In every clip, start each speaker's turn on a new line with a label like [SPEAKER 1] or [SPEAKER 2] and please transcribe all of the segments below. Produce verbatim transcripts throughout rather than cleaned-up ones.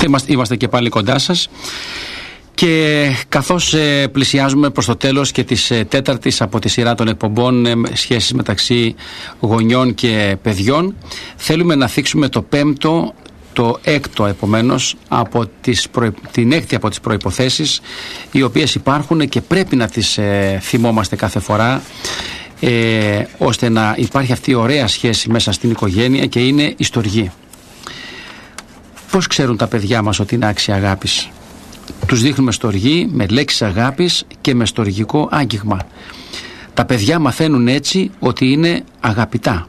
[SPEAKER 1] και είμαστε, είμαστε και πάλι κοντά σας. Και καθώς ε, πλησιάζουμε προς το τέλος και της ε, τέταρτης από τη σειρά των εκπομπών ε, σχέσεις μεταξύ γονιών και παιδιών, θέλουμε να θίξουμε το πέμπτο, το έκτο επομένως, από τις προϋ... την έκτη από τις προϋποθέσεις, οι οποίες υπάρχουν και πρέπει να τις ε, θυμόμαστε κάθε φορά, ε, ώστε να υπάρχει αυτή η ωραία σχέση μέσα στην οικογένεια, και είναι η στοργή. Πώς ξέρουν τα παιδιά μας ότι είναι άξια αγάπης? Τους δείχνουμε στοργή με λέξεις αγάπης και με στοργικό άγγιγμα. Τα παιδιά μαθαίνουν έτσι ότι είναι αγαπητά.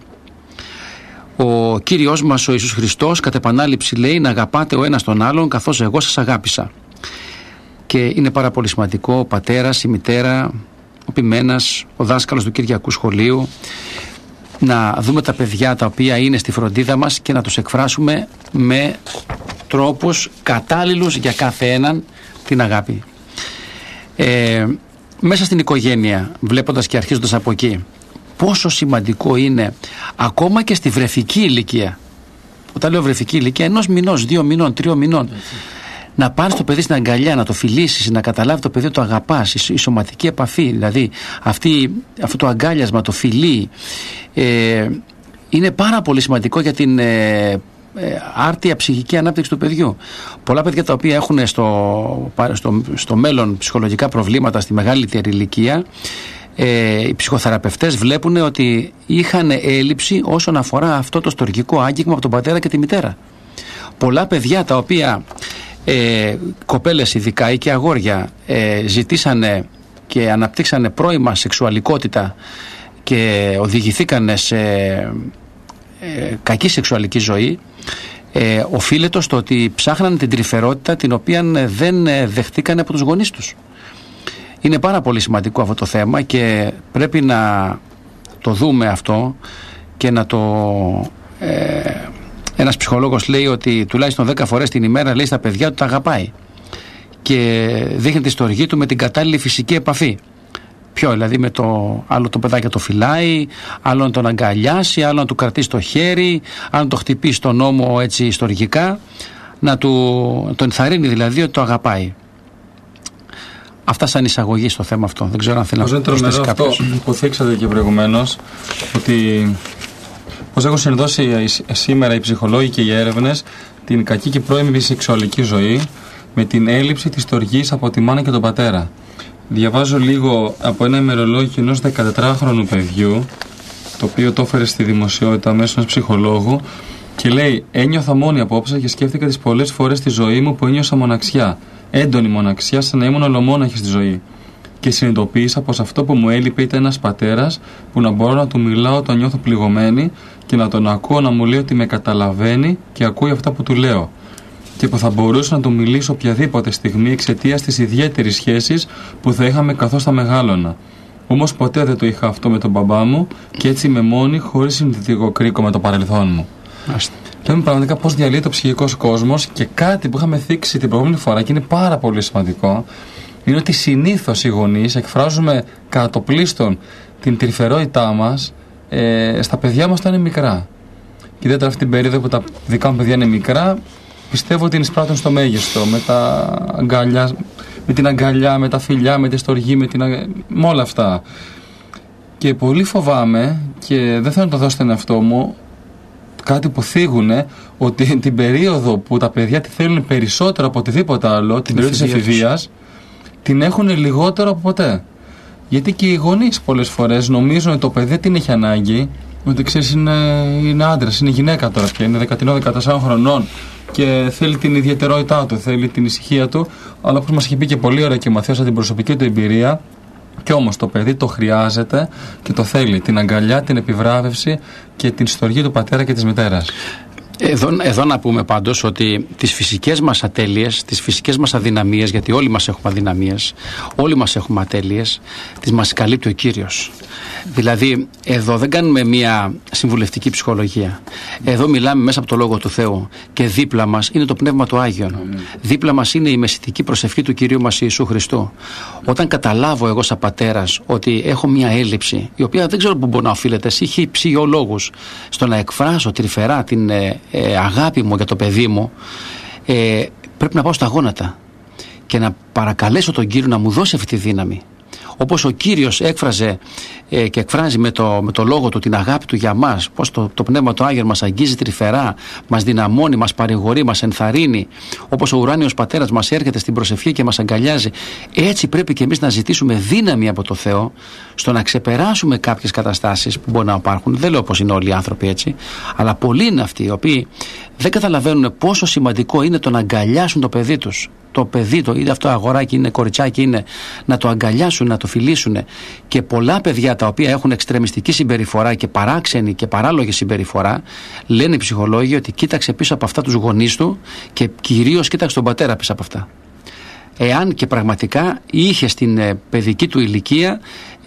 [SPEAKER 1] Ο Κύριος μας ο Ιησούς Χριστός κατ' επανάληψη λέει να αγαπάτε ο ένας τον άλλον καθώς εγώ σας αγάπησα. Και είναι πάρα πολύ σημαντικό ο πατέρας, η μητέρα, ο ποιμένας, ο δάσκαλος του Κυριακού Σχολείου, να δούμε τα παιδιά τα οποία είναι στη φροντίδα μας και να τους εκφράσουμε με τρόπους κατάλληλους για κάθε έναν την αγάπη. Ε, μέσα στην οικογένεια, βλέποντας και αρχίζοντας από εκεί, πόσο σημαντικό είναι ακόμα και στη βρεφική ηλικία, όταν λέω βρεφική ηλικία, ενός μηνός, δύο μηνών, τριών μηνών, να πάρεις το παιδί στην αγκαλιά, να το φιλήσεις, να καταλάβει το παιδί ότι το αγαπάς, η σωματική επαφή, δηλαδή αυτή, αυτό το αγκάλιασμα, το φιλί, ε, είναι πάρα πολύ σημαντικό για την ε, ε, άρτια ψυχική ανάπτυξη του παιδιού. Πολλά παιδιά τα οποία έχουν στο, στο, στο μέλλον ψυχολογικά προβλήματα στη μεγαλύτερη ηλικία, ε, οι ψυχοθεραπευτές βλέπουν ότι είχαν έλλειψη όσον αφορά αυτό το στοργικό άγγιγμα από τον πατέρα και τη μητέρα. Πολλά παιδιά τα οποία Ε, κοπέλες ειδικά ή και αγόρια ε, ζητήσανε και αναπτύξανε πρώιμα σεξουαλικότητα και οδηγηθήκανε σε ε, κακή σεξουαλική ζωή, ε, οφείλεται στο ότι ψάχνανε την τρυφερότητα την οποία δεν δεχτήκανε από τους γονείς τους. Είναι πάρα πολύ σημαντικό αυτό το θέμα και πρέπει να το δούμε αυτό και να το ε, ένας ψυχολόγος λέει ότι τουλάχιστον δέκα φορές την ημέρα λέει στα παιδιά του τα αγαπάει και δείχνει τη στοργή του με την κατάλληλη φυσική επαφή. Ποιο, δηλαδή με το άλλο το παιδάκι το φυλάει, άλλο να τον αγκαλιάσει, άλλο να του κρατήσει το χέρι, άλλο να το χτυπήσει στον ώμο έτσι στοργικά, να του, τον ενθαρρύνει δηλαδή ότι το αγαπάει. Αυτά σαν εισαγωγή στο θέμα αυτό. Δεν ξέρω αν θέλει να προσθέσει κάποιος.
[SPEAKER 2] Αυτό που θίξατε και προηγουμένως, ότι πώς έχουν συνδώσει σήμερα οι ψυχολόγοι και οι έρευνες την κακή και πρώιμη σεξουαλική ζωή με την έλλειψη της στοργής από τη μάνα και τον πατέρα. Διαβάζω λίγο από ένα ημερολόγιο ενός δεκατετράχρονου παιδιού, το οποίο το έφερε στη δημοσιότητα μέσω ενός ψυχολόγου, και λέει: ένιωθα μόνη απόψε και σκέφτηκα τις πολλές φορές στη ζωή μου που ένιωσα μοναξιά, έντονη μοναξιά, σαν να ήμουν ολομόναχη στη ζωή. Και συνειδητοποίησα πως αυτό που μου έλειπε ήταν ένας πατέρας που να μπορώ να του μιλάω όταν νιώθω πληγωμένη και να τον ακούω να μου λέει ότι με καταλαβαίνει και ακούει αυτά που του λέω. Και που θα μπορούσα να του μιλήσω οποιαδήποτε στιγμή εξαιτίας της ιδιαίτερης σχέσης που θα είχαμε καθώς θα μεγάλωνα. Όμως ποτέ δεν το είχα αυτό με τον μπαμπά μου και έτσι είμαι μόνη, χωρίς συνδετικό κρίκο με το παρελθόν μου. Λέμε πραγματικά πώς διαλύεται ο ψυχικός κόσμος, και κάτι που είχαμε θίξει την προηγούμενη φορά και είναι πάρα πολύ σημαντικό είναι ότι συνήθως οι γονείς εκφράζουμε κατά το πλείστον την τρυφερότητά μας ε, στα παιδιά μας όταν είναι μικρά. Και ιδιαίτερα αυτή την περίοδο που τα δικά μου παιδιά είναι μικρά, πιστεύω ότι είναι εισπράττουν στο μέγιστο, με, τα αγκαλιά, με την αγκαλιά, με τα φιλιά, με τη στοργή, με, την, με όλα αυτά. Και πολύ φοβάμαι, και δεν θέλω να το δώσω στον εαυτό μου, κάτι που θίγουνε, ότι την περίοδο που τα παιδιά τη θέλουν περισσότερο από οτιδήποτε άλλο, την περίοδο της εφηβείας, την έχουν λιγότερο από ποτέ. Γιατί και οι γονείς πολλές φορές νομίζουν ότι το παιδί την έχει ανάγκη, ότι ξέρεις είναι, είναι άντρας, είναι γυναίκα τώρα πια, είναι δεκατρία δεκατέσσερα χρονών και θέλει την ιδιαιτερότητά του, θέλει την ησυχία του, αλλά όπως μας έχει πει και πολύ ωραία και μαθαίωσα την προσωπική του εμπειρία, κι όμως το παιδί το χρειάζεται και το θέλει, την αγκαλιά, την επιβράβευση και την στοργή του πατέρα και της μητέρας.
[SPEAKER 1] Εδώ, εδώ να πούμε πάντως ότι τις φυσικές μας ατέλειες, τις φυσικές μας αδυναμίες, γιατί όλοι μας έχουμε αδυναμίες, όλοι μας έχουμε ατέλειες, τις μας καλύπτει ο Κύριος. Δηλαδή εδώ δεν κάνουμε μια συμβουλευτική ψυχολογία. Εδώ μιλάμε μέσα από το Λόγο του Θεού και δίπλα μας είναι το Πνεύμα του Άγιον. Mm. Δίπλα μας είναι η μεσητική προσευχή του Κυρίου μας Ιησού Χριστού. Όταν καταλάβω εγώ σαν πατέρας ότι έχω μια έλλειψη, η οποία δεν ξέρω πού μπορεί να οφείλεται, έχει ψυχολόγους, στο να εκφράσω τρυφερά την ε, ε, αγάπη μου για το παιδί μου, ε, πρέπει να πάω στα γόνατα και να παρακαλέσω τον Κύριο να μου δώσει αυτή τη δύναμη. Όπως ο Κύριος έκφραζε ε, και εκφράζει με το, με το λόγο του την αγάπη του για μας, πως το, το Πνεύμα το Άγιο μας αγγίζει τρυφερά, μας δυναμώνει, μας παρηγορεί, μας ενθαρρύνει, όπως ο ουράνιος Πατέρας μας έρχεται στην προσευχή και μας αγκαλιάζει, έτσι πρέπει και εμείς να ζητήσουμε δύναμη από το Θεό στο να ξεπεράσουμε κάποιες καταστάσεις που μπορεί να υπάρχουν. Δεν λέω πως είναι όλοι οι άνθρωποι έτσι, αλλά πολλοί είναι αυτοί οι οποίοι δεν καταλαβαίνουν πόσο σημαντικό είναι το να αγκαλιάσουν το παιδί τους. Το παιδί, το είτε αυτό αγοράκι είναι, κοριτσάκι είναι, να το αγκαλιάσουν, να το φιλήσουν. Και πολλά παιδιά τα οποία έχουν εξτρεμιστική συμπεριφορά και παράξενη και παράλογη συμπεριφορά, λένε οι ψυχολόγοι ότι κοίταξε πίσω από αυτά τους γονείς του και κυρίως κοίταξε τον πατέρα πίσω από αυτά. Εάν και πραγματικά είχε στην ε, παιδική του ηλικία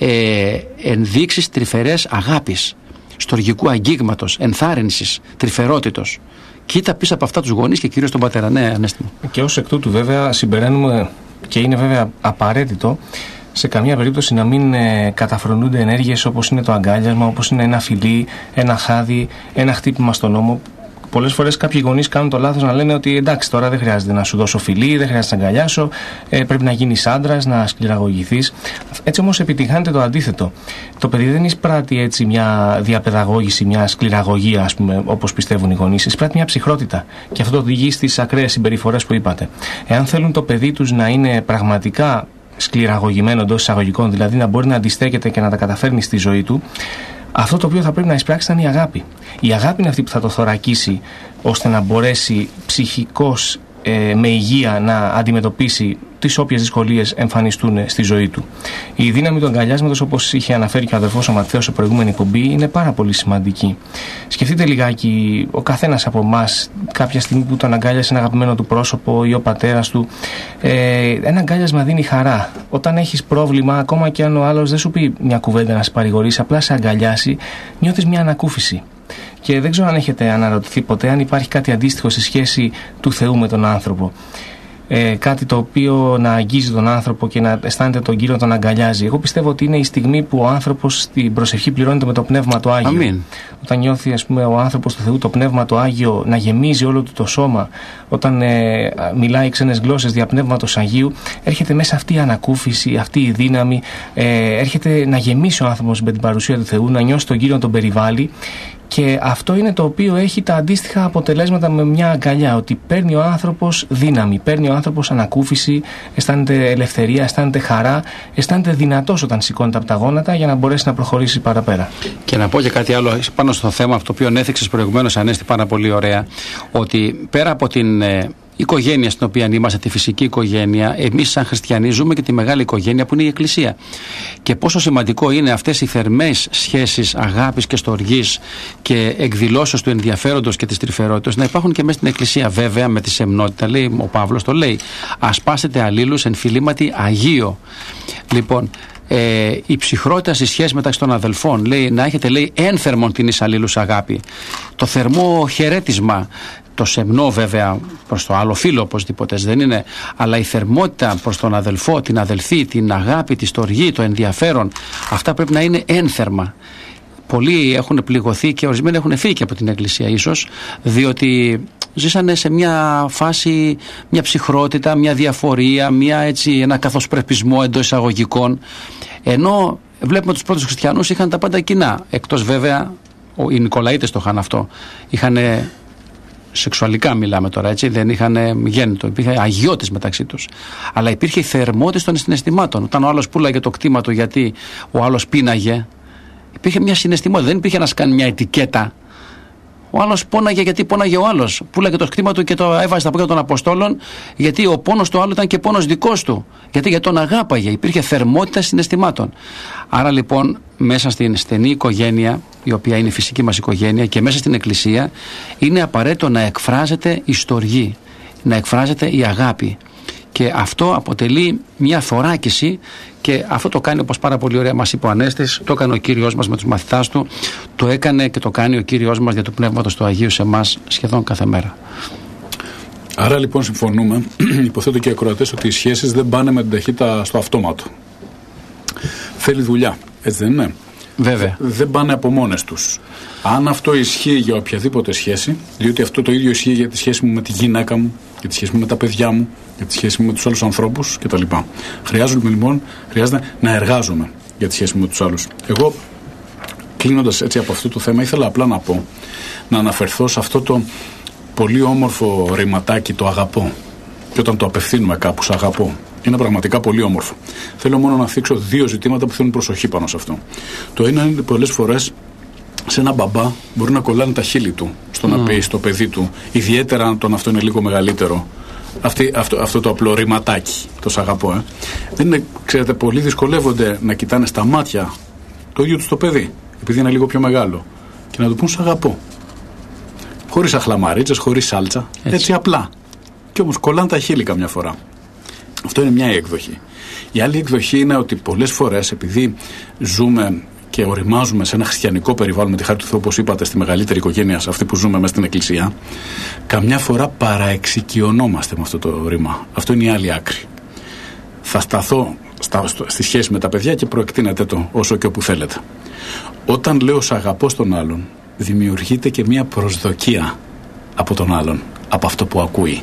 [SPEAKER 1] ε, ενδείξεις τρυφερές αγάπης, στοργικού αγγίγματος, ενθάρρυνσης, τρυφερότητος. Κοίτα πίσω από αυτά τους γονείς και κυρίως τον πατέρα. Ναι, Ανέστη.
[SPEAKER 3] Και ως εκ τούτου βέβαια συμπεραίνουμε, και είναι βέβαια απαραίτητο, σε καμία περίπτωση να μην ε, καταφρονούνται ενέργειες όπως είναι το αγκάλιασμα, όπως είναι ένα φιλί, ένα χάδι, ένα χτύπημα στον ώμο. Πολλές φορές κάποιοι γονείς κάνουν το λάθος να λένε ότι εντάξει, τώρα δεν χρειάζεται να σου δώσω φιλί, δεν χρειάζεται να αγκαλιάσω, ε, πρέπει να γίνεις άντρας, να σκληραγωγηθείς. Έτσι όμως επιτυγχάνεται το αντίθετο. Το παιδί δεν εισπράττει έτσι μια διαπαιδαγώγηση, μια σκληραγωγία, ας πούμε, όπως πιστεύουν οι γονείς. Εισπράττει μια ψυχρότητα. Και αυτό το οδηγεί στις ακραίες συμπεριφορές που είπατε. Εάν θέλουν το παιδί τους να είναι πραγματικά σκληραγωγημένο εντός εισαγωγικών, δηλαδή να μπορεί να αντιστέκεται και να τα καταφέρνει στη ζωή του, αυτό το οποίο θα πρέπει να εισπράξει είναι η αγάπη. Η αγάπη είναι αυτή που θα το θωρακίσει ώστε να μπορέσει ψυχικώς ε, με υγεία να αντιμετωπίσει τις όποιες δυσκολίες εμφανιστούν στη ζωή του. Η δύναμη του αγκαλιάσματος, όπως είχε αναφέρει και ο αδερφός ο Ματθαίος σε προηγούμενη εκπομπή, είναι πάρα πολύ σημαντική. Σκεφτείτε λιγάκι, ο καθένας από εμάς κάποια στιγμή που τον αγκάλιασε ένα αγαπημένο του πρόσωπο ή ο πατέρας του, ε, ένα αγκάλιασμα δίνει χαρά. Όταν έχεις πρόβλημα, ακόμα και αν ο άλλος δεν σου πει μια κουβέντα να σε παρηγορήσει, απλά σε αγκαλιάσει, νιώθεις μια ανακούφιση. Και δεν ξέρω αν έχετε αναρωτηθεί ποτέ αν υπάρχει κάτι αντίστοιχο στη σχέση του Θεού με τον άνθρωπο. Ε, κάτι το οποίο να αγγίζει τον άνθρωπο και να αισθάνεται τον Κύριο τον αγκαλιάζει. Εγώ πιστεύω ότι είναι η στιγμή που ο άνθρωπος στην προσευχή πληρώνεται με το Πνεύμα το Άγιο.
[SPEAKER 1] Αμήν.
[SPEAKER 3] Όταν νιώθει, ας πούμε, ο άνθρωπος του Θεού το Πνεύμα το Άγιο να γεμίζει όλο του το σώμα, όταν ε, μιλάει ξένες γλώσσες δια Πνεύματος Αγίου, έρχεται μέσα αυτή η ανακούφιση, αυτή η δύναμη, ε, έρχεται να γεμίσει ο άνθρωπος με την παρουσία του Θεού, να νιώσει τον Κύριο να τον περιβάλλει. Και αυτό είναι το οποίο έχει τα αντίστοιχα αποτελέσματα με μια αγκαλιά, ότι παίρνει ο άνθρωπος δύναμη, παίρνει ο άνθρωπος ανακούφιση, αισθάνεται ελευθερία, αισθάνεται χαρά, αισθάνεται δυνατός όταν σηκώνεται από τα γόνατα για να μπορέσει να προχωρήσει παραπέρα.
[SPEAKER 1] Και να πω και κάτι άλλο πάνω στο θέμα αυτό το οποίο έθιξες προηγουμένως, Ανέστη, πάρα πολύ ωραία, ότι πέρα από την ε, οικογένεια στην οποία είμαστε, τη φυσική οικογένεια, εμείς σαν χριστιανοί ζούμε και τη μεγάλη οικογένεια που είναι η Εκκλησία. Και πόσο σημαντικό είναι αυτές οι θερμές σχέσεις αγάπης και στοργής και εκδηλώσεως του ενδιαφέροντος και της τρυφερότητας να υπάρχουν και μέσα στην Εκκλησία. Βέβαια, με τη σεμνότητα, λέει ο Παύλος, το λέει. Ασπάσετε αλλήλους εν φιλήματι Αγίο. Λοιπόν, Ε, η ψυχρότητα στη σχέση μεταξύ των αδελφών, λέει, να έχετε, λέει, ένθερμον την εις αλλήλους αγάπη. Το θερμό χαιρέτισμα, το σεμνό βέβαια προς το άλλο φύλο οπωσδήποτε δεν είναι, αλλά η θερμότητα προς τον αδελφό, την αδελφή, την αγάπη, τη στοργή, το ενδιαφέρον, αυτά πρέπει να είναι ένθερμα. Πολλοί έχουν πληγωθεί και ορισμένοι έχουν φύγει και από την Εκκλησία ίσως, διότι ζήσανε σε μια φάση, μια ψυχρότητα, μια διαφορία, μια έτσι, ένα καθοσπρεπισμό εντός εισαγωγικών, ενώ βλέπουμε τους πρώτους χριστιανούς είχαν τα πάντα κοινά, εκτός βέβαια οι Νικολαίτες το είχαν αυτό, είχαν σεξουαλικά, μιλάμε τώρα, έτσι, δεν είχαν γέννητο, υπήρχε αγιώτες μεταξύ τους, αλλά υπήρχε η θερμότητα των συναισθημάτων. Όταν ο άλλος πουλάγε το κτήμα του γιατί ο άλλος πίναγε, υπήρχε μια συναισθημότητα, δεν υπήρχε να σκάνει μια ετικέτα. Ο άλλος πόναγε γιατί πόναγε ο άλλος. Πούλαγε το κτήμα του και το έβαζε στα πόδια των Αποστόλων, γιατί ο πόνος του άλλου ήταν και πόνος δικός του. Γιατί, γιατί τον αγάπαγε. Υπήρχε θερμότητα συναισθημάτων. Άρα λοιπόν, μέσα στην στενή οικογένεια, η οποία είναι η φυσική μας οικογένεια, και μέσα στην Εκκλησία, είναι απαραίτητο να εκφράζεται η στοργή, να εκφράζεται η αγάπη. Και αυτό αποτελεί μια θωράκιση, και αυτό το κάνει, όπως πάρα πολύ ωραία μας είπε ο Ανέστης, το έκανε ο Κύριος μας με τους μαθητάς του, το έκανε και το κάνει ο Κύριος μας για το Πνεύματος του Αγίου σε εμάς σχεδόν κάθε μέρα.
[SPEAKER 4] Άρα λοιπόν συμφωνούμε, υποθέτω και οι ακροατές, ότι οι σχέσεις δεν πάνε με την ταχύτητα στο αυτόματο. Θέλει δουλειά, έτσι δεν είναι?
[SPEAKER 1] Βέβαια.
[SPEAKER 4] Δεν πάνε από μόνες τους. Αν αυτό ισχύει για οποιαδήποτε σχέση, διότι αυτό το ίδιο ισχύει για τη σχέση μου με τη γυναίκα μου, για τη σχέση μου με τα παιδιά μου, για τη σχέση μου με τους άλλους ανθρώπους κτλ. Χρειάζομαι λοιπόν, χρειάζεται να εργάζομαι για τη σχέση μου με τους άλλους. Εγώ, κλείνοντας έτσι από αυτό το θέμα, ήθελα απλά να πω, να αναφερθώ σε αυτό το πολύ όμορφο ρηματάκι, το αγαπώ. Και όταν το απευθύνουμε κάπου, σ' αγαπώ. Είναι πραγματικά πολύ όμορφο. Θέλω μόνο να θίξω δύο ζητήματα που θέλουν προσοχή πάνω σε αυτό. Το ένα είναι πολλές φορές σε ένα μπαμπά μπορεί να κολλάνε τα χείλη του στο mm. να πει στο παιδί του, ιδιαίτερα αν τον αυτό είναι λίγο μεγαλύτερο. Αυτή, αυτό, αυτό το απλό ρηματάκι, το σ' αγαπώ. Ε. Δεν είναι, ξέρετε, πολλοί δυσκολεύονται να κοιτάνε στα μάτια το ίδιο του το παιδί, επειδή είναι λίγο πιο μεγάλο, και να του πούν σ' αγαπώ. Χωρίς αχλαμαρίτσες, χωρίς σάλτσα, έτσι, έτσι απλά. Και όμως κολλάνε τα χείλη καμιά φορά. Αυτό είναι μια εκδοχή. Η άλλη εκδοχή είναι ότι πολλές φορές, επειδή ζούμε και οριμάζουμε σε ένα χριστιανικό περιβάλλον, με τη χάρη του Θεού, όπως είπατε, στη μεγαλύτερη οικογένεια, σε αυτή που ζούμε μέσα στην Εκκλησία, καμιά φορά παραεξοικειωνόμαστε με αυτό το ρήμα. Αυτό είναι η άλλη άκρη. Θα σταθώ στα, στο, στη σχέση με τα παιδιά και προεκτείνετε το όσο και όπου θέλετε. Όταν λέω σ' αγαπώ στον άλλον, δημιουργείται και μια προσδοκία από τον άλλον, από αυτό που ακούει.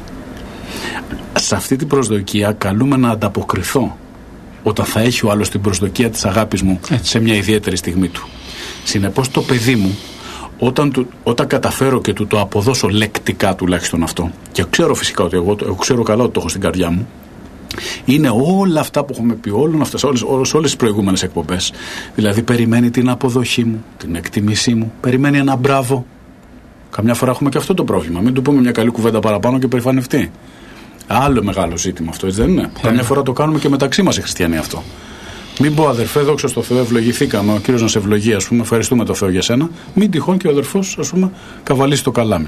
[SPEAKER 4] Σε αυτή την προσδοκία καλούμε να ανταποκριθώ όταν θα έχει ο άλλος την προσδοκία της αγάπης μου σε μια ιδιαίτερη στιγμή του. Συνεπώς το παιδί μου, όταν, του, όταν καταφέρω και του το αποδώσω λεκτικά τουλάχιστον αυτό, και ξέρω φυσικά ότι εγώ, εγώ ξέρω καλά ότι το έχω στην καρδιά μου, είναι όλα αυτά που έχουμε πει, όλες αυτές, όλες, όλες, όλες τις προηγούμενες εκπομπές. Δηλαδή περιμένει την αποδοχή μου, την εκτίμησή μου, περιμένει ένα μπράβο. Καμιά φορά έχουμε και αυτό το πρόβλημα. Μην του πούμε μια καλή κουβέντα παραπάνω και περηφανευτεί. Άλλο μεγάλο ζήτημα αυτό, έτσι δεν είναι? Yeah. Καμιά φορά το κάνουμε και μεταξύ μας οι χριστιανοί αυτό. Μην πω, αδερφέ, δόξα στο Θεό, ευλογηθήκαμε, ο Κύριος να σε ευλογεί, ας πούμε, ευχαριστούμε το Θεό για σένα. Μην τυχόν και ο αδερφός, ας πούμε, καβαλήσει το καλάμι.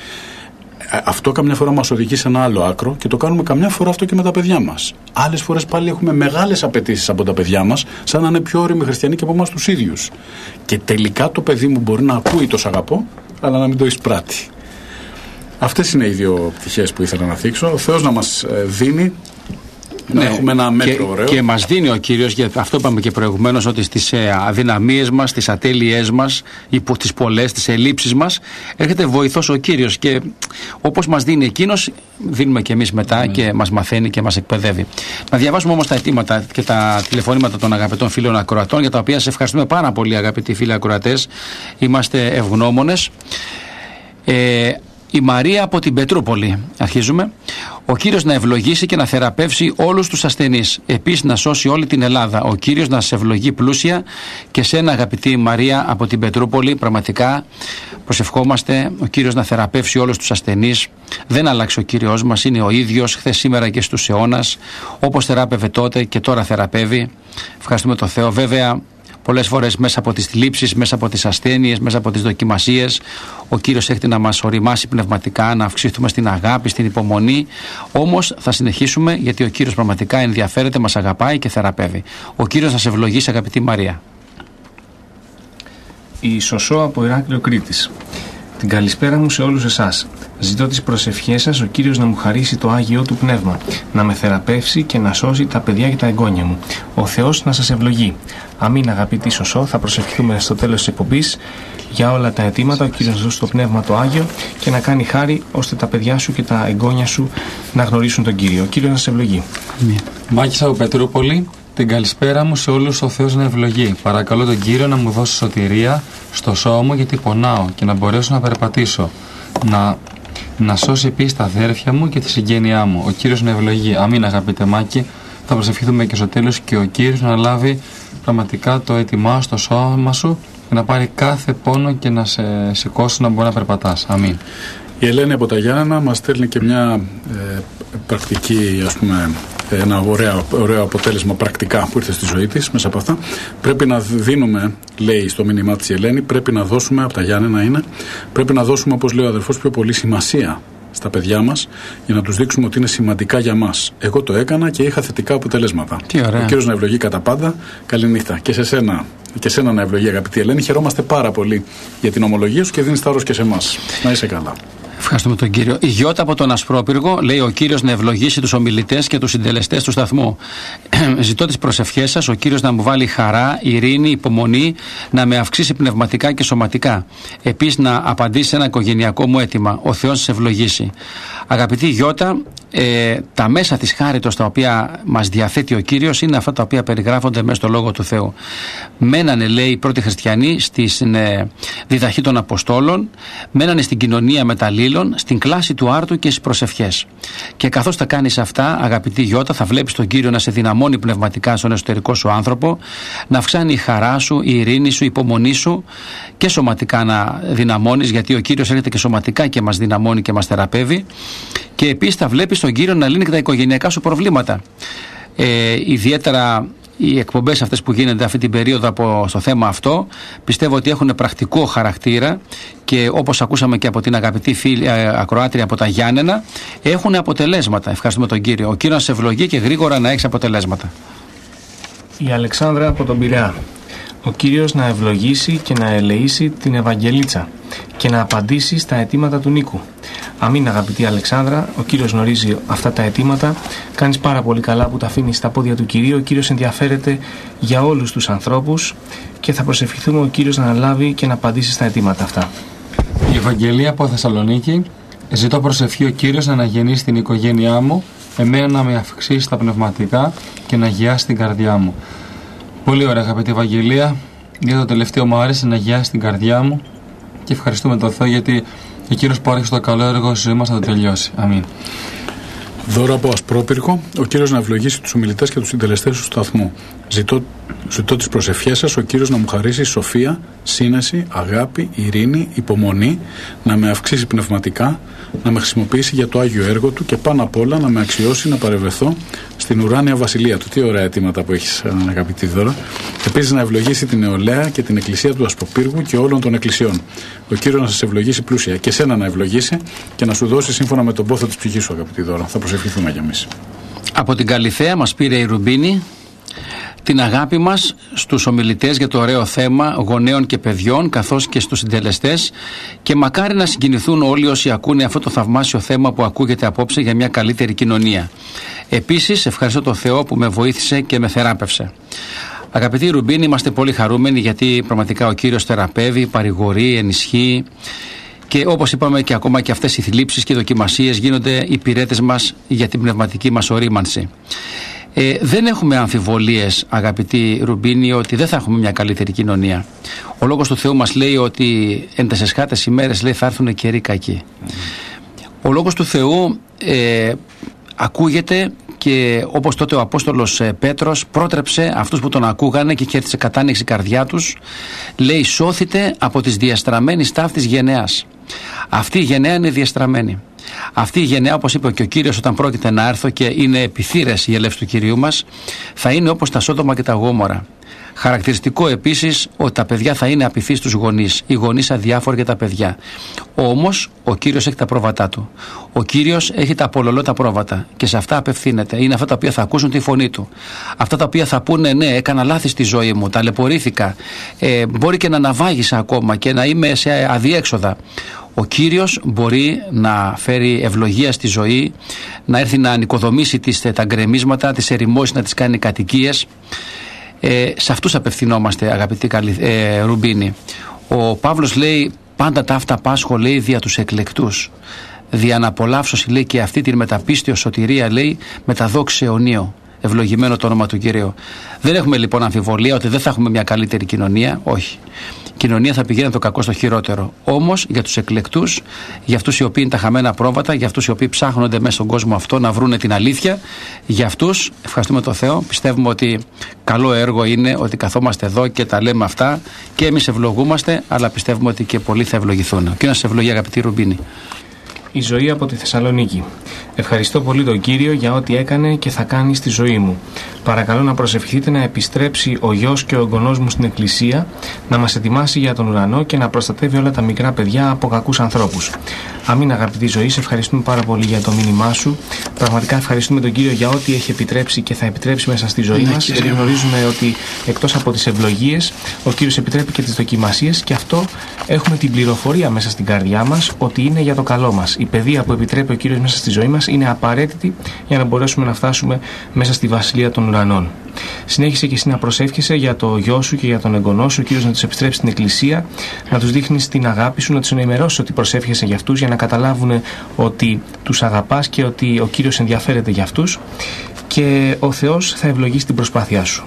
[SPEAKER 4] Αυτό καμιά φορά μας οδηγεί σε ένα άλλο άκρο και το κάνουμε καμιά φορά αυτό και με τα παιδιά μας. Άλλες φορές πάλι έχουμε μεγάλες απαιτήσεις από τα παιδιά μας, σαν να είναι πιο όριμοι χριστιανοί και από εμάς τους ίδιους. Και τελικά το παιδί μου μπορεί να ακούει το σ' αγαπώ, αλλά να μην το εισπράττει. Αυτές είναι οι δύο πτυχές που ήθελα να θίξω. Ο Θεός να μας δίνει να ναι, έχουμε ένα μέτρο
[SPEAKER 1] και,
[SPEAKER 4] ωραίο.
[SPEAKER 1] Και μας δίνει ο Κύριος, για αυτό είπαμε και προηγουμένως, ότι στις αδυναμίες μας, στις ατέλειές μας, υπό τις πολλές, τις ελλείψεις μας, έρχεται βοηθός ο Κύριος. Και όπως μας δίνει Εκείνος, δίνουμε και εμείς μετά mm. και μας μαθαίνει και μας εκπαιδεύει. Να διαβάσουμε όμως τα αιτήματα και τα τηλεφωνήματα των αγαπητών φίλων ακροατών, για τα οποία σας ευχαριστούμε πάρα πολύ, αγαπητοί φίλοι ακροατές. Είμαστε ευγνώμονες. Ε, Η Μαρία από την Πετρούπολη. Αρχίζουμε. Ο Κύριος να ευλογήσει και να θεραπεύσει όλους τους ασθενείς. Επίσης να σώσει όλη την Ελλάδα. Ο Κύριος να σε ευλογεί πλούσια και σένα, αγαπητή Μαρία από την Πετρούπολη. Πραγματικά προσευχόμαστε ο Κύριος να θεραπεύσει όλους τους ασθενείς. Δεν άλλαξε ο Κύριος μας. Είναι ο ίδιος χθες, σήμερα και στους αιώνας. Όπως θεράπευε τότε και τώρα θεραπεύει. Ευχαριστούμε τον Θεό. Βέβαια, πολλές φορές μέσα από τις θλίψεις, μέσα από τις ασθένειες, μέσα από τις δοκιμασίες, ο Κύριος έχετε να μας οριμάσει πνευματικά, να αυξηθούμε στην αγάπη, στην υπομονή. Όμως θα συνεχίσουμε, γιατί ο Κύριος πραγματικά ενδιαφέρεται, μας αγαπάει και θεραπεύει. Ο Κύριος να σε ευλογήσει, αγαπητή Μαρία.
[SPEAKER 3] Η Σωσό από Ηράκλειο Κρήτης. Την καλησπέρα μου σε όλους εσάς. Ζητώ τις προσευχές σας, ο Κύριος να μου χαρίσει το Άγιο Του Πνεύμα, να με θεραπεύσει και να σώσει τα παιδιά και τα εγγόνια μου. Ο Θεός να σας ευλογεί. Αμήν, αγαπητή Σωσό. Θα προσευχηθούμε στο τέλος της εκπομπής για όλα τα αιτήματα. Ο Κύριος να δώσει το Πνεύμα το Άγιο και να κάνει χάρη ώστε τα παιδιά σου και τα εγγόνια σου να γνωρίσουν τον Κύριο. Ο Κύριος να σας ευλογεί.
[SPEAKER 2] Μάκης από Πετρούπολη. Την καλησπέρα μου σε όλους, ο Θεός να ευλογεί. Παρακαλώ τον Κύριο να μου δώσει σωτηρία στο σώμα μου, γιατί πονάω, και να μπορέσω να περπατήσω. Να, να σώσει επίσης τα αδέρφια μου και τη συγγένειά μου. Ο Κύριος να ευλογεί. Αμήν, αγαπητέ Μάκη. Θα προσευχηθούμε και στο τέλος και ο Κύριος να λάβει πραγματικά το έτοιμά στο σώμα σου και να πάρει κάθε πόνο και να σε σηκώσει να μπορεί να περπατάς. Αμήν.
[SPEAKER 4] Η Ελένη από τα Γιάννενα μας στέλνει και μια ε, πρακτική, ας πούμε, ένα ωραίο, ωραίο αποτέλεσμα πρακτικά που ήρθε στη ζωή της μέσα από αυτά. Πρέπει να δίνουμε, λέει στο μήνυμά της η Ελένη, πρέπει να δώσουμε, από τα Γιάννενα είναι, πρέπει να δώσουμε, όπως λέει ο αδερφός, πιο πολύ σημασία στα παιδιά μας, για να τους δείξουμε ότι είναι σημαντικά για μας. Εγώ το έκανα και είχα θετικά αποτελέσματα. Ο Κύριος να ευλογεί κατά πάντα. Καληνύχτα. Και σε σένα, Και σένα να ευλογεί, αγαπητή Ελένη. Χαιρόμαστε πάρα πολύ για την ομολογία σου και δίνει θάρρος και σε εμάς. Να είσαι καλά.
[SPEAKER 1] Ευχαριστούμε τον Κύριο. Η Γιώτα από τον Ασπρόπυργο λέει: ο Κύριος να ευλογήσει τους ομιλητές και τους συντελεστές του σταθμού. Ζητώ τις προσευχές σας, ο Κύριος να μου βάλει χαρά, ειρήνη, υπομονή, να με αυξήσει πνευματικά και σωματικά. Επίσης να απαντήσει σε ένα οικογενειακό μου αίτημα. Ο Θεός σας ευλογήσει. Αγαπητή Γιώτα, ε, τα μέσα της χάριτος τα οποία μας διαθέτει ο Κύριος είναι αυτά τα οποία περιγράφονται μέσα στο Λόγο του Θεού. Μένανε, λέει, οι πρώτοι χριστιανοί στη ε, διδαχή των Αποστόλων, μένανε στην κοινωνία μεταλλήλων, στην κλάση του άρτου και στις προσευχές. Και καθώς τα κάνεις αυτά, αγαπητή Γιώτα, θα βλέπεις τον Κύριο να σε δυναμώνει πνευματικά στον εσωτερικό σου άνθρωπο, να αυξάνει η χαρά σου, η ειρήνη σου, η υπομονή σου και σωματικά να δυναμώνεις, γιατί ο Κύριος έρχεται και σωματικά και μας δυναμώνει και μας θεραπεύει. Και επίσης θα βλέπεις τον Κύριο να λύνει και τα οικογενειακά σου προβλήματα. Ε, ιδιαίτερα οι εκπομπές αυτές που γίνονται αυτή την περίοδο από, στο θέμα αυτό, πιστεύω ότι έχουν πρακτικό χαρακτήρα και όπως ακούσαμε και από την αγαπητή φίλη, ε, ακροάτρια από τα Γιάννενα, έχουν αποτελέσματα. Ευχαριστούμε τον Κύριο. Ο Κύριος να σε ευλογεί και γρήγορα να έχεις αποτελέσματα.
[SPEAKER 3] Η Αλεξάνδρα από τον Πειραιά. Ο Κύριος να ευλογήσει και να ελεήσει την Ευαγγελίτσα και να απαντήσει στα αιτήματα του Νίκου. Αμήν, αγαπητή Αλεξάνδρα, ο Κύριος γνωρίζει αυτά τα αιτήματα. Κάνεις πάρα πολύ καλά που τα αφήνεις στα πόδια του Κυρίου. Ο Κύριος ενδιαφέρεται για όλους τους ανθρώπους και θα προσευχηθούμε ο Κύριος να αναλάβει και να απαντήσει στα αιτήματα αυτά.
[SPEAKER 2] Η Ευαγγελία από Θεσσαλονίκη. Ζητώ προσευχή ο Κύριος να αναγεννήσει την οικογένειά μου, εμένα να με αυξήσει τα πνευματικά και να αγιάσει την καρδιά μου. Πολύ ωραία, αγαπητή Ευαγγελία. Για το τελευταίο μου άρεσε να αγιάσει την καρδιά μου και ευχαριστούμε τον Θεό γιατί εκείνος που άρχισε το καλό έργο στη ζωή μας θα το τελειώσει. Αμήν.
[SPEAKER 4] Δώρο από Ασπρόπυργο, ο Κύριος να ευλογήσει τους ομιλητές και τους συντελεστές του σταθμού. Ζητώ, ζητώ τις προσευχές σας, ο Κύριος να μου χαρίσει σοφία, σύνεση, αγάπη, ειρήνη, υπομονή, να με αυξήσει πνευματικά, να με χρησιμοποιήσει για το Άγιο έργο του και πάνω απ' όλα να με αξιώσει να παρευρεθώ στην ουράνια βασιλεία του. Τι ωραία αιτήματα που έχεις, αγαπητή Δώρα. Επίσης να ευλογήσει την νεολαία και την εκκλησία του Ασπροπύργου και όλων των εκκλησιών. Ο Κύριος να σας ευλογήσει πλούσια και σένα να ευλογήσει και να σου δώσει σύμφωνα με τον πόθο της ψυχής σου, αγαπητή Δώρα. Θα προσευχηθούμε κι εμείς.
[SPEAKER 1] Από την Καλιθέα μας πήρε η Ρουμπίνη την αγάπη μας στους ομιλητές για το ωραίο θέμα γονέων και παιδιών, καθώς και στους συντελεστές, και μακάρι να συγκινηθούν όλοι όσοι ακούνε αυτό το θαυμάσιο θέμα που ακούγεται απόψε για μια καλύτερη κοινωνία. Επίσης, ευχαριστώ τον Θεό που με βοήθησε και με θεράπευσε. Αγαπητοί Ρουμπίνη, είμαστε πολύ χαρούμενοι γιατί πραγματικά ο Κύριος θεραπεύει, παρηγορεί, ενισχύει. Και όπως είπαμε, και ακόμα και αυτές οι θλίψεις και οι δοκιμασίες γίνονται υπηρέτες μας για την πνευματική μας ορίμανση. Ε, δεν έχουμε αμφιβολίες, αγαπητοί Ρουμπίνη, ότι δεν θα έχουμε μια καλύτερη κοινωνία. Ο Λόγος του Θεού μας λέει ότι εν τες εσχάτες ημέρες, λέει, θα έρθουν καιροί κακοί. Mm. Ο Λόγος του Θεού ε, ακούγεται και όπως τότε ο Απόστολος Πέτρος πρότρεψε αυτούς που τον ακούγανε και κέρδισε κατάνοιξη η καρδιά τους, λέει, σώθητε από τις διαστραμμένης ταύτης γενεάς. Αυτή η γενναία είναι διαστραμμένη. Αυτή η γενναία, όπως είπε και ο Κύριος, όταν πρόκειται να έρθω και είναι επιθύρες η έλευση του Κυρίου μας, θα είναι όπως τα Σόδομα και τα Γόμορα. Χαρακτηριστικό επίσης ότι τα παιδιά θα είναι απειθείς στους γονείς, οι γονείς αδιάφοροι για τα παιδιά. Όμως ο Κύριος έχει τα πρόβατά του. Ο Κύριος έχει τα απολωλώτα πρόβατα και σε αυτά απευθύνεται. Είναι αυτά τα οποία θα ακούσουν τη φωνή του. Αυτά τα οποία θα πούνε, ναι, έκανα λάθη στη ζωή μου, ταλαιπωρήθηκα, ε, μπορεί και να ναυάγησα ακόμα και να είμαι σε αδιέξοδα. Ο Κύριος μπορεί να φέρει ευλογία στη ζωή, να έρθει να ανοικοδομήσει τις, τα γκρεμίσματα, τις ερημώσεις, να τις κάνει κατοικίες. Ε, σε αυτούς απευθυνόμαστε, αγαπητοί ε, Ρουμπίνη. Ο Παύλος λέει, πάντα τα αυτά πάσχω, λέει, δια τους εκλεκτούς. Δια να απολαύσωση, λέει, και αυτή την μεταπίστιο σωτηρία, λέει, με τα δόξη αιωνίο. Ευλογημένο το όνομα του Κυρίου. Δεν έχουμε λοιπόν αμφιβολία ότι δεν θα έχουμε μια καλύτερη κοινωνία. Όχι. Η κοινωνία θα πηγαίνει από το κακό στο χειρότερο. Όμως για τους εκλεκτούς, για αυτούς οι οποίοι είναι τα χαμένα πρόβατα, για αυτούς οι οποίοι ψάχνονται μέσα στον κόσμο αυτό να βρούνε την αλήθεια, για αυτούς ευχαριστούμε τον Θεό. Πιστεύουμε ότι καλό έργο είναι ότι καθόμαστε εδώ και τα λέμε αυτά και εμείς ευλογούμαστε, αλλά πιστεύουμε ότι και πολλοί θα ευλογηθούν. Και να σας ευλογεί, αγαπητή Ρουμπίνη.
[SPEAKER 3] Η ζωή από τη Θεσσαλονίκη. Ευχαριστώ πολύ τον Κύριο για ό,τι έκανε και θα κάνει στη ζωή μου. Παρακαλώ να προσευχηθείτε να επιστρέψει ο γιος και ο εγγονός μου στην Εκκλησία, να μας ετοιμάσει για τον ουρανό και να προστατεύει όλα τα μικρά παιδιά από κακούς ανθρώπους. Αμήν, αγαπητή ζωή, σε ευχαριστούμε πάρα πολύ για το μήνυμά σου. Πραγματικά ευχαριστούμε τον Κύριο για ό,τι έχει επιτρέψει και θα επιτρέψει μέσα στη ζωή μας. Γιατί γνωρίζουμε ότι εκτός από τις ευλογίες, ο Κύριος επιτρέπει και τις δοκιμασίες, και αυτό έχουμε την πληροφορία μέσα στην καρδιά μας ότι είναι για το καλό μας. Η παιδεία που επιτρέπει ο Κύριος μέσα στη ζωή μας είναι απαραίτητη για να μπορέσουμε να φτάσουμε μέσα στη βασιλεία των ουρανών. Συνέχισε και εσύ να προσεύχεσαι για το γιο σου και για τον εγγονό σου, ο Κύριος να τους επιστρέψει στην Εκκλησία, να τους δείχνεις την αγάπη σου, να τους ενημερώσεις ότι προσεύχεσαι για αυτούς, για να καταλάβουν ότι τους αγαπάς και ότι ο Κύριος ενδιαφέρεται για αυτούς, και ο Θεός θα ευλογήσει την προσπάθειά σου.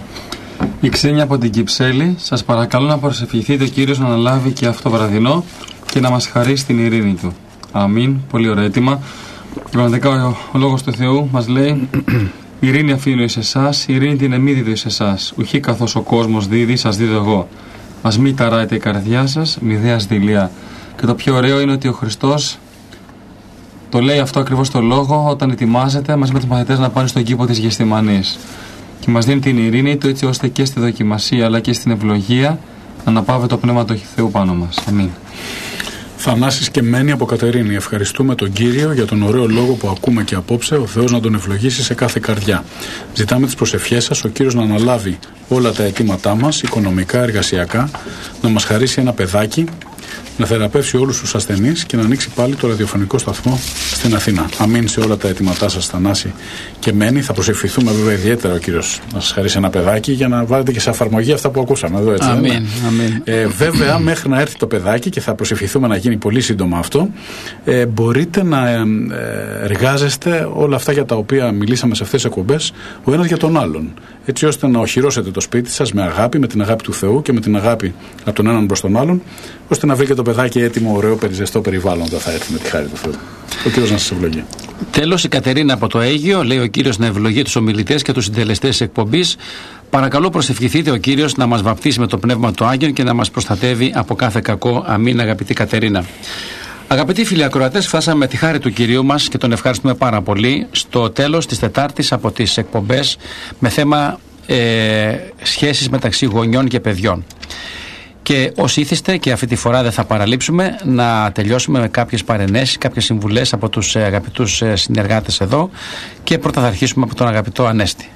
[SPEAKER 2] Η Ξένια από την Κυψέλη, σας παρακαλώ να προσευχηθείτε ο Κύριος να αναλάβει και αυτό βραδινό και να μας χαρίσει την ειρήνη του. Αμήν. Πολύ ωραίο αίτημα. Πραγματικά ο, ο λόγος του Θεού μας λέει: ειρήνη αφήνω εις εσάς, ειρήνη την εμή δίδω εις εσάς. Ουχή καθώς ο κόσμος δίδει, σας δίδω εγώ. Ας μη ταράετε η καρδιά σας, μηδέας δειλία. Και το πιο ωραίο είναι ότι ο Χριστός το λέει αυτό ακριβώς το λόγο όταν ετοιμάζεται μαζί με τους μαθητές να πάνε στον κήπο της Γεστημανής. Και μας δίνει την ειρήνη του, έτσι ώστε και στη δοκιμασία αλλά και στην ευλογία να αναπαύει το Πνεύμα του Θεού πάνω μας. Αμήν.
[SPEAKER 4] Θανάσης και Μένη από Κατερίνη. Ευχαριστούμε τον Κύριο για τον ωραίο λόγο που ακούμε και απόψε. Ο Θεός να τον ευλογήσει σε κάθε καρδιά. Ζητάμε τις προσευχές σας, ο Κύριος να αναλάβει όλα τα αιτήματά μας, οικονομικά, εργασιακά, να μας χαρίσει ένα παιδάκι, να θεραπεύσει όλους τους ασθενείς και να ανοίξει πάλι το ραδιοφωνικό σταθμό στην Αθήνα. Αμήν σε όλα τα αιτήματά σας, Θανάση και Μένη. Θα προσευχηθούμε βέβαια ιδιαίτερα ο Κύριος να σας χαρίσει ένα παιδάκι για να βάλετε και σε εφαρμογή αυτά που ακούσαμε εδώ, έτσι.
[SPEAKER 1] Αμήν, αμήν.
[SPEAKER 4] Ε, βέβαια, μέχρι να έρθει το παιδάκι, και θα προσευχηθούμε να γίνει πολύ σύντομα αυτό, ε, μπορείτε να ε, εργάζεστε όλα αυτά για τα οποία μιλήσαμε σε αυτές τις εκπομπές, ο ένας για τον άλλον. Έτσι ώστε να οχυρώσετε το σπίτι σας με αγάπη, με την αγάπη του Θεού και με την αγάπη από τον έναν προς τον άλλον, ώστε να βρει και το παιδάκι έτοιμο, ωραίο, περιζεστό περιβάλλον όταν θα έρθει με τη χάρη του Θεού. Ο Κύριος να σας ευλογεί.
[SPEAKER 1] Τέλος, η Κατερίνα από το Αίγυο λέει: ο Κύριος να ευλογεί τους ομιλητές και τους συντελεστές της εκπομπής. Παρακαλώ, προσευχηθείτε ο Κύριος να μας βαπτίσει με το Πνεύμα του Άγιον και να μας προστατεύει από κάθε κακό. Αμήν, αγαπητή Κατερίνα. Αγαπητοί φίλοι ακροατές, φτάσαμε με τη χάρη του Κυρίου μας και τον ευχαριστούμε πάρα πολύ στο τέλος της Τετάρτης από τις εκπομπές με θέμα ε, σχέσεις μεταξύ γονιών και παιδιών. Και ως ήθιστε, και αυτή τη φορά δεν θα παραλείψουμε, να τελειώσουμε με κάποιες παρενέσεις, κάποιες συμβουλές από τους αγαπητούς συνεργάτες εδώ, και πρώτα θα αρχίσουμε από τον αγαπητό Ανέστη.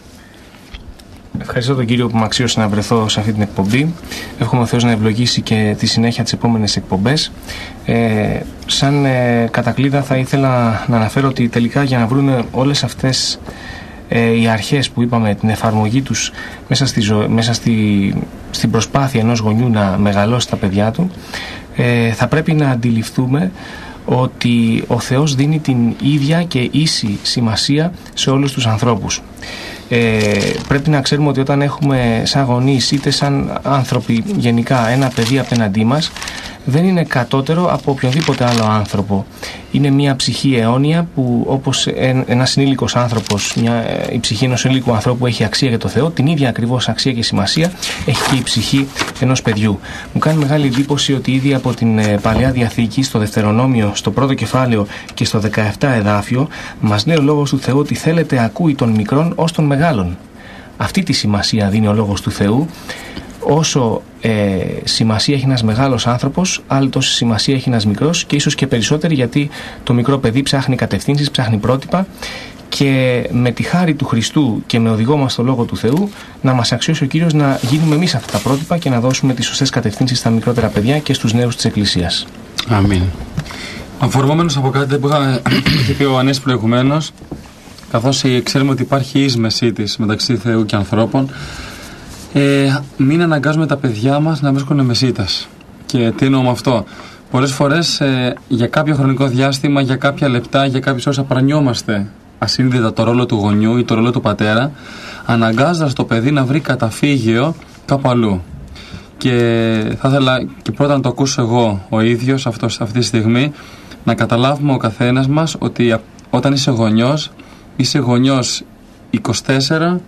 [SPEAKER 3] Ευχαριστώ τον Κύριο που με αξίωσε να βρεθώ σε αυτή την εκπομπή. Εύχομαι ο Θεός να ευλογήσει και τη συνέχεια τις επόμενες εκπομπές. Ε, σαν ε, κατακλείδα θα ήθελα να αναφέρω ότι τελικά για να βρουν όλες αυτές ε, οι αρχές που είπαμε, την εφαρμογή τους μέσα, στη ζω... μέσα στη... στην προσπάθεια ενός γονιού να μεγαλώσει τα παιδιά του, ε, θα πρέπει να αντιληφθούμε ότι ο Θεός δίνει την ίδια και ίση σημασία σε όλους τους ανθρώπους. Ε, πρέπει να ξέρουμε ότι όταν έχουμε σαν γονείς είτε σαν άνθρωποι γενικά ένα παιδί απέναντί μας, δεν είναι κατώτερο από οποιονδήποτε άλλο άνθρωπο. Είναι μια ψυχή αιώνια που, όπως ένας συνήλικος άνθρωπος, μια, η ψυχή ενός ενήλικου ανθρώπου έχει αξία για το Θεό, την ίδια ακριβώς αξία και σημασία έχει και η ψυχή ενός παιδιού. Μου κάνει μεγάλη εντύπωση ότι ήδη από την ε, Παλαιά Διαθήκη, στο Δευτερονόμιο, στο πρώτο κεφάλαιο και στο δεκαεπτά εδάφιο, μας λέει ο Λόγος του Θεού ότι θέλετε ακούει των μικρών ως των μεγάλων. Αυτή τη σημασία δίνει ο Λόγος του Θεού. Όσο ε, σημασία έχει ένας μεγάλος άνθρωπος, άλλη τόση σημασία έχει ένας μικρός, και ίσως και περισσότερη, γιατί το μικρό παιδί ψάχνει κατευθύνσεις, ψάχνει πρότυπα, και με τη χάρη του Χριστού και με οδηγό μας στο Λόγο του Θεού να μας αξιώσει ο Κύριος να γίνουμε εμείς αυτά τα πρότυπα και να δώσουμε τις σωστές κατευθύνσεις στα μικρότερα παιδιά και στους νέους της Εκκλησίας.
[SPEAKER 1] Αμήν.
[SPEAKER 2] Αφορμόμενος από κάτι που είχε πει ο Ανέσης προηγουμένως, καθώς ξέρουμε ότι υπάρχει ίσμεσή της μεταξύ Θεού και ανθρώπων, Ε, μην αναγκάζουμε τα παιδιά μας να βρίσκουν μεσίτας. Και τι εννοώ με αυτό? Πολλές φορές ε, για κάποιο χρονικό διάστημα, για κάποια λεπτά, για κάποιες ώρες απαρνιόμαστε ασύνδετα το ρόλο του γονιού ή το ρόλο του πατέρα, αναγκάζοντας το παιδί να βρει καταφύγιο κάπου αλλού. Και θα ήθελα και πρώτα να το ακούσω εγώ ο ίδιος αυτός, αυτή τη στιγμή, να καταλάβουμε ο καθένας μας ότι όταν είσαι γονιός, είσαι γονιός είκοσι τέσσερα,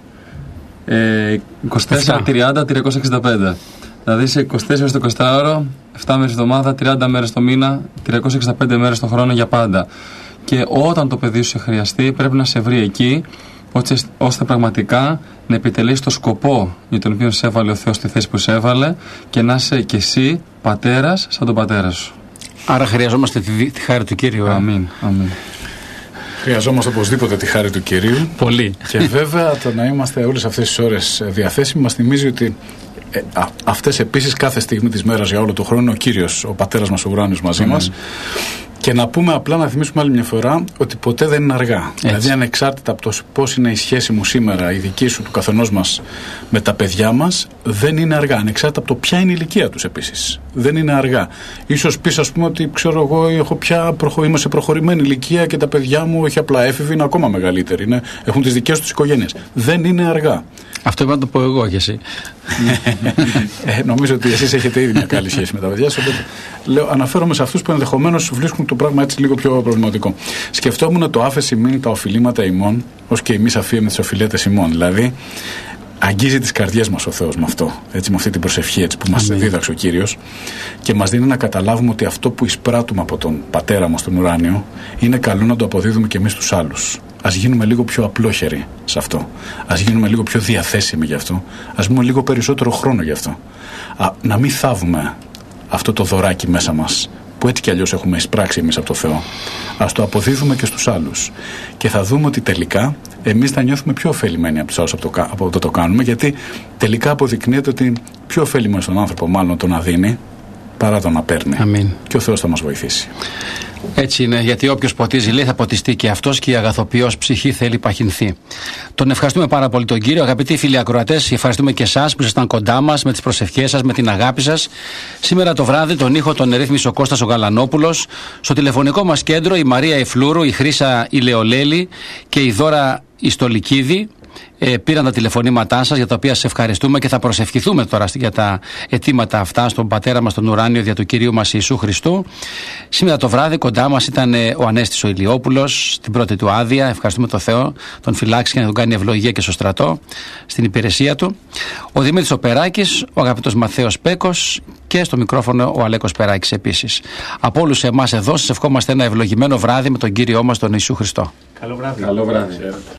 [SPEAKER 2] είκοσι τέσσερα, τριάντα, τριακόσια εξήντα πέντε. Δηλαδή σε είκοσι τέσσερα στο εικοσιτετράωρο, επτά μέρες τη εβδομάδα, τριάντα μέρες το μήνα, τριακόσιες εξήντα πέντε μέρες το χρόνο για πάντα. και όταν το παιδί σου σε χρειαστεί πρέπει να σε βρει εκεί, ώστε πραγματικά να επιτελείς το σκοπό για τον οποίο σε έβαλε ο Θεός στη θέση που σε έβαλε και να είσαι και εσύ πατέρας σαν τον πατέρα σου.
[SPEAKER 1] Άρα χρειαζόμαστε τη, τη χάρη του Κύριου. Ε?
[SPEAKER 2] Αμήν, αμήν.
[SPEAKER 4] Χρειαζόμαστε οπωσδήποτε τη χάρη του Κυρίου.
[SPEAKER 1] Πολύ.
[SPEAKER 4] Και βέβαια το να είμαστε όλες αυτές τις ώρες διαθέσιμοι μας θυμίζει ότι ε, α, αυτές επίσης κάθε στιγμή της μέρας για όλο τον χρόνο ο Κύριος, ο Πατέρας μας ο ουράνιος μαζί mm. μας. Και να πούμε απλά, να θυμίσουμε άλλη μια φορά ότι ποτέ δεν είναι αργά. Έτσι. Δηλαδή, ανεξάρτητα από το πώς είναι η σχέση μου σήμερα, η δική σου, του καθενός μας με τα παιδιά μας, δεν είναι αργά. Ανεξάρτητα από το ποια είναι η ηλικία τους επίσης. Δεν είναι αργά. Ίσως πεις, ας πούμε, ότι ξέρω εγώ, έχω πια προχω... είμαι σε προχωρημένη ηλικία και τα παιδιά μου, όχι απλά έφηβοι, είναι ακόμα μεγαλύτεροι. Είναι... Έχουν τις δικές τους οικογένειες. Δεν είναι αργά.
[SPEAKER 1] Αυτό είπα να το πω εγώ και εσύ.
[SPEAKER 4] ε, νομίζω ότι εσείς έχετε ήδη μια καλή σχέση με τα παιδιά σας. Οπότε λέω, αναφέρομαι σε αυτούς που ενδεχομένως βρίσκουν το πράγμα έτσι λίγο πιο προβληματικό. Σκεφτόμουν το άφεση μην τα οφειλήματα ημών, ως και εμείς αφίεμε τις οφειλέτες ημών. Δηλαδή, αγγίζει τις καρδιές μας ο Θεός με αυτό, έτσι, με αυτή την προσευχή έτσι, που μας δίδαξε ο Κύριος και μας δίνει να καταλάβουμε ότι αυτό που εισπράττουμε από τον Πατέρα μας τον ουράνιο είναι καλό να το αποδίδουμε και εμείς στους άλλους. Ας γίνουμε λίγο πιο απλόχεροι σε αυτό. Ας γίνουμε λίγο πιο διαθέσιμοι γι' αυτό. Ας πούμε λίγο περισσότερο χρόνο γι' αυτό. Α, να μην θάβουμε αυτό το δωράκι μέσα μας που έτσι κι αλλιώς έχουμε εισπράξει εμείς από το Θεό. Ας το αποδίδουμε και στους άλλους. Και θα δούμε ότι τελικά εμείς θα νιώθουμε πιο ωφελημένοι από τους άλλους από το, από το, το κάνουμε, γιατί τελικά αποδεικνύεται ότι πιο ωφέλιμο στον άνθρωπο μάλλον το να δίνει παρά το να παίρνει.
[SPEAKER 1] Αμήν.
[SPEAKER 4] Και ο Θεός θα μας βοηθήσει.
[SPEAKER 1] Έτσι είναι, γιατί όποιος ποτίζει λέει θα ποτιστεί και αυτός και η αγαθοποιός ψυχή θέλει παχυνθεί. Τον ευχαριστούμε πάρα πολύ τον Κύριο. Αγαπητοί φίλοι ακροατές, ευχαριστούμε και εσάς που ήσασταν κοντά μας με τις προσευχές σας, με την αγάπη σας. Σήμερα το βράδυ τον ήχο τον ρύθμισε ο Κώστας ο Γαλανόπουλος. Στο τηλεφωνικό μας κέντρο η Μαρία Εφλούρου, η Χρύσα η Λεολέλη και η Δώρα η Στολικίδη. Ε, πήραν τα τηλεφωνήματά σας, για τα οποία σε ευχαριστούμε και θα προσευχηθούμε τώρα για τα αιτήματα αυτά στον Πατέρα μας τον ουράνιο δια του Κυρίου μας Ιησού Χριστού. Σήμερα το βράδυ κοντά μας ήταν ε, ο Ανέστης ο Ηλιόπουλος, την πρώτη του άδεια. Ευχαριστούμε τον Θεό, τον φυλάξει και να τον κάνει ευλογία και στο στρατό, στην υπηρεσία του. Ο Δημήτρης ο Περάκης, ο αγαπητός Μαθαίος Πέκος και στο μικρόφωνο ο Αλέκος Περάκης επίσης. Από όλους εμάς εδώ σας ευχόμαστε ένα ευλογημένο βράδυ με τον Κύριό μας τον Ιησού Χριστό.
[SPEAKER 3] Καλό βράδυ.
[SPEAKER 2] Καλό βράδυ.